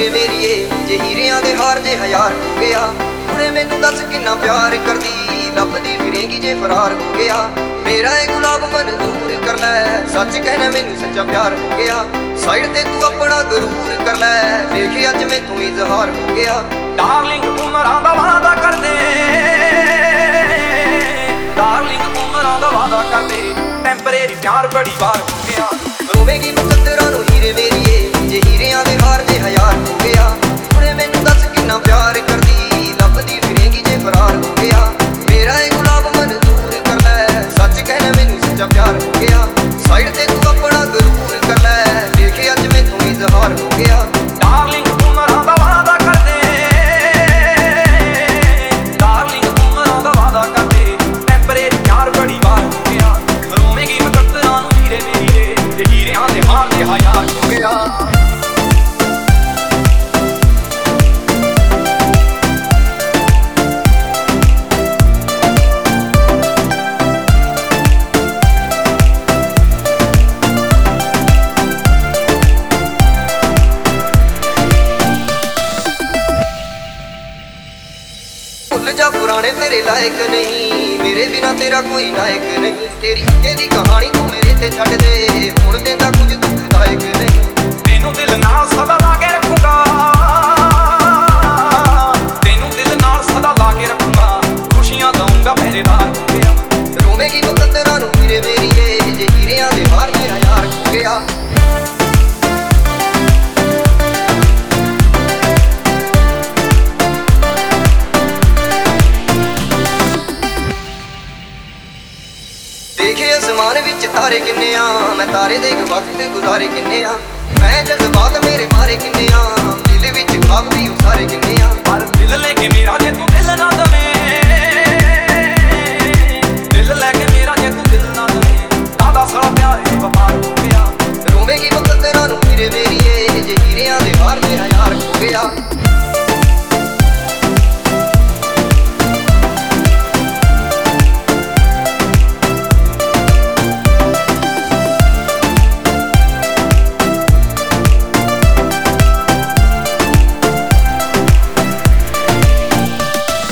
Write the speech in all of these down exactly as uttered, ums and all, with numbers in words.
ਹੀਰੇ ਮੇਰੀਏ, ਜੇ ਹੀਰਿਆਂ ਦੇ ਹਾਰ ਜੇ ਹਜ਼ਾਰ ਹੋ ਗਿਆ। ਹੁਣੇ ਮੈਨੂੰ ਦੱਸ ਕਿੰਨਾ ਪਿਆਰ ਕਰਦੀ, ਲੱਭਦੀ ਫਿਰੇਂਗੀ ਜੇ ਫਰਾਰ ਹੋ ਗਿਆ। ਮੇਰਾ ਇਹ ਗੁਲਾਬ ਮਨਜ਼ੂਰ ਕਰ ਲੈ, ਸੱਚ ਕਹਿਣਾ ਮੈਨੂੰ ਸੱਚਾ ਪਿਆਰ ਹੋ ਗਿਆ। ਸਾਈਡ ਤੇ ਤੂੰ ਆਪਣਾ ਗਰੂਰ ਕਰ ਲੈ, ਵੇਖ ਅੱਜ ਮੈਥੋਂ ਇਜ਼ਹਾਰ ਹੋ ਗਿਆ। ਡਾਰਲਿੰਗ ਉਮਰਾਂ ਦਾ ਵਾਅਦਾ ਕਰਦੇ, ਡਾਰਲਿੰਗ ਉਮਰਾਂ ਦਾ ਵਾਅਦਾ ਕਰਦੇ, ਟੈਂਪਰੇਰੀ ਪਿਆਰ ਬੜੀ ਵਾਰ ਹੋ ਗਿਆ। ਰੋਵੇਂਗੀ ਮੁਕੱਦਰਾਂ ਨੂੰ ਹੀਰੇ ਮੇਰੀਏ, ਜੇ ਹੀਰਿਆਂ ਦੇ ਹਾਰ ਜੇ ਹਜ਼ਾਰ ਹੋ ਗਿਆ। ਹੁਣੇ ਮੈਨੂੰ ਦੱਸ ਕਿੰਨਾ ਪਿਆਰ ਕਰਦੀ, ਲੱਭਦੀ ਫਿਰੇਂਗੀ ਜੇ ਫਰਾਰ ਹੋ ਗਿਆ। ਮੇਰਾ ਇਹ ਗੁਲਾਬ ਮਨਜ਼ੂਰ ਕਰ ਲੈ, ਸੱਚ ਕਹਿਣਾ ਮੈਨੂੰ ਸੱਚਾ ਪਿਆਰ ਹੋ ਗਿਆ। ਸਾਈਡ ਤੇ ਤੂੰ ਆਪਣਾ ਗਰੂਰ ਕਰ ਲੈ, ਵੇਖ ਅੱਜ ਮੈਥੋਂ ਇਜ਼ਹਾਰ ਹੋ ਗਿਆ। ਡਾਰਲਿੰਗ ਉਮਰਾਂ ਦਾ ਵਾਅਦਾ ਕਰਦੇ, ਡਾਰਲਿੰਗ ਉਮਰਾਂ ਦਾ ਵਾਅਦਾ ਕਰਦੇ, ਟੈਂਪਰੇਰੀ ਪਿਆਰ ਬੜੀ ਵਾਰ ਹੋ ਗਿਆ। ਰੋਵੇਂਗੀ ਮੁਕੱਦਰਾਂ ਨੂੰ ਹੀਰੇ ਮੇਰੀਏ, ਜੇ ਹੀਰਿਆਂ ਦੇ ਹਾਰ ਜੇ ਹਜ਼ਾਰ ਹੋ ਗਿਆ। ਭੁੱਲ ਜਾ ਪੁਰਾਣੇ ਤੇਰੇ ਲਾਇਕ ਨਹੀਂ, ਮੇਰੇ ਬਿਨਾ ਤੇਰਾ ਕੋਈ ਨਾਇਕ ਨਹੀਂ। ਤੇਰੀ ਇਹਦੀ ਕਹਾਣੀ ਤੂੰ ਮੇਰੇ ਤੇ ਛੱਡ ਦੇ, ਹੁਣ ਦਿੰਦਾ ਕੁਝ ਦੁਖਦਾਇਕ ਨਹੀਂ। ਤੈਨੂੰ ਦਿਲ ਨਾਲ ਸਦਾ ਲਾ ਕੇ ਰੱਖੂੰਗਾ, ਤੈਨੂੰ ਦਿਲ ਨਾਲ ਸਦਾ ਲਾ ਕੇ ਰੱਖੂੰਗਾ, ਖੁਸ਼ੀਆਂ ਦਊਂਗਾ ਪਹਿਰੇਦਾਰ ਹੋ ਗਿਆ। ਰੋਵੇਂਗੀ ਮੁਕੱਦਰਾਂ ਨੂੰ ਹੀਰੇ ਮੇਰੀਏ, ਜੇ ਹੀਰਿਆਂ ਦੇ ਹਾਰ ਜੇ ਹਜ਼ਾਰ ਹੋ ਗਿਆ। ਦੇਖੇ ਅਸਮਾਨ ਵਿੱਚ ਤਾਰੇ ਕਿੰਨੇ ਆ, ਮੈਂ ਤਾਰੇ ਦੇਖ ਵਕਤ ਗੁਜ਼ਾਰੇ ਕਿੰਨੇ ਆ। ਮੈਂ ਜਜ਼ਬਾਤ ਮੇਰੇ ਮਾਰੇ ਕਿੰਨੇ ਆ, ਦਿਲ ਵਿੱਚ ਖਾਬ ਵੀ ਉਸਾਰੇ ਕਿੰਨੇ ਆ। ਪਰ ਦਿਲ ਲੈ ਕੇ ਮੇਰਾ ਜੇ ਤੂੰ ਦਿਲ ਨਾ ਦਵੇਂ, ਦਿਲ ਲੈ ਕੇ ਮੇਰਾ ਜੇ ਤੂੰ ਦਿਲ ਨਾ ਦਵੇਂ, ਦਾਦਾ ਸਾਲਾ ਪਿਆਰੇ ਵਫਾਰ ਹੋ ਗਿਆ। ਰੋਵੇਂਗੀ ਮੁਕੱਦਰਾਂ ਨੂੰ ਹੀਰੇ ਮੇਰੀਏ, ਜੇ ਹੀਰਿਆਂ ਦੇ ਹਾਰ ਜੇ ਹਜ਼ਾਰ ਹੋ ਗਿਆ।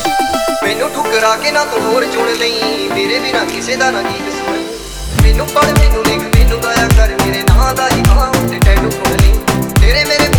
ਠੁਕਰਾ ਕੇ ਨਾ ਤੂੰ ਹੋਰ ਚੁਣ ਲਈ, ਮੇਰੇ ਬਿਨਾ ਕਿਸੇ ਦਾ ਨਾ ਗੀਤ ਸੁਣ। ਮੈਨੂੰ ਪੜ